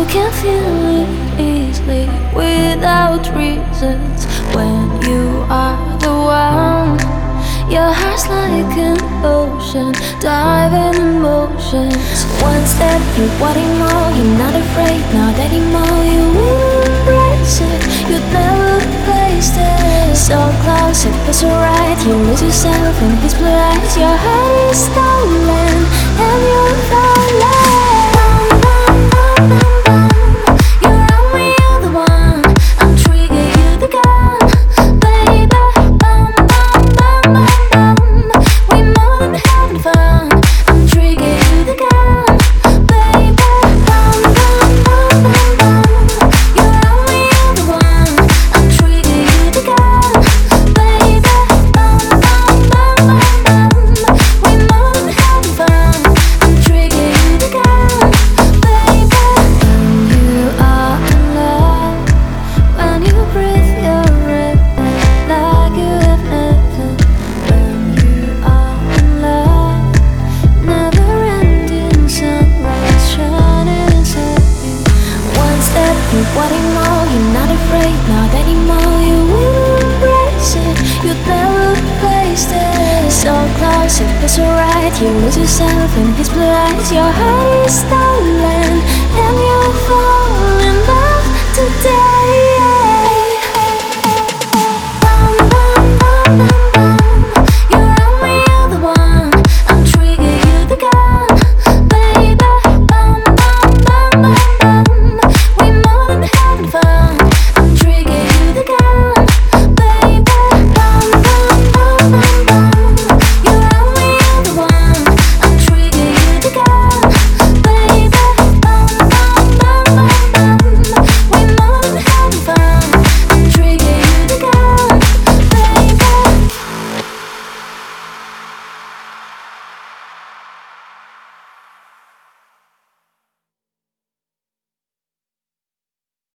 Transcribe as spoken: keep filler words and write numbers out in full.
can feel it easily without reasons. When you are the one, your heart's like an ocean, diving emotions. One step, you're wanting more. You're not afraid, not anymore. You will embrace it, you'd never replace it. So close, it feels so right. You lose yourself in his blue eyes. Your heart is stolen, and you're falling. Wanting more, you're not afraid, not anymore. You will embrace it, you'd never replace it. So close, it feels so right. You lose yourself in his blue eyes. Your heart is stolen, and you fall in love today.